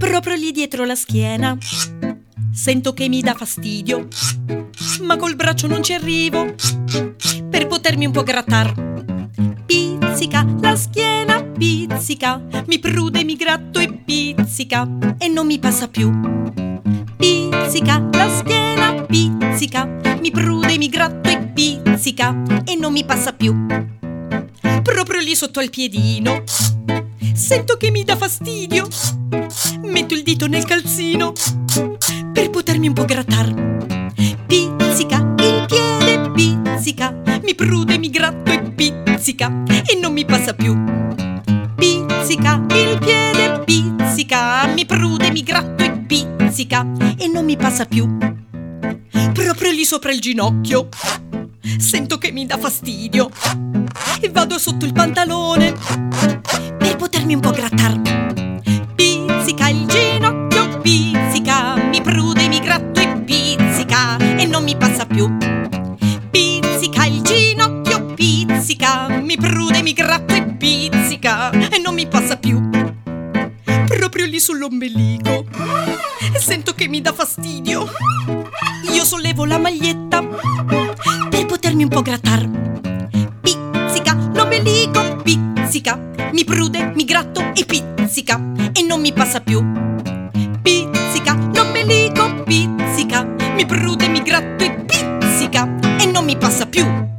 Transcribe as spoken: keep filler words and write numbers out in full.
proprio lì dietro la schiena. Sento che mi dà fastidio, ma col braccio non ci arrivo per potermi un po' grattar. Pizzica la schiena, pizzica, mi prude, mi gratto e pizzica e non mi passa più. Pizzica la schiena, pizzica, mi prude, mi gratto e pizzica e non mi passa più. Proprio lì sotto al piedino sento che mi dà fastidio. Metto il dito nel calzino per potermi un po' grattar. Pizzica il piede, pizzica, mi prude, mi gratto e pizzica e non mi passa più. Pizzica il piede, pizzica, mi prude, mi gratto e pizzica e non mi passa più. Proprio lì sopra il ginocchio sento che mi dà fastidio e vado sotto il pantalone per potermi un po' grattar. Pizzica il ginocchio, pizzica, mi prude, mi gratto e pizzica e non mi passa più. Pizzica il ginocchio, pizzica, mi prude, mi gratto e pizzica e non mi passa più. Proprio lì sull'ombelico sento che mi dà fastidio. Io sollevo la maglietta per potermi un po' grattar. Pizzica l'ombelico, pizzica, mi prude, mi gratto e pizzica e non mi passa più. Pizzica l'ombelico, pizzica, mi prude, mi gratto e pizzica e non mi passa più.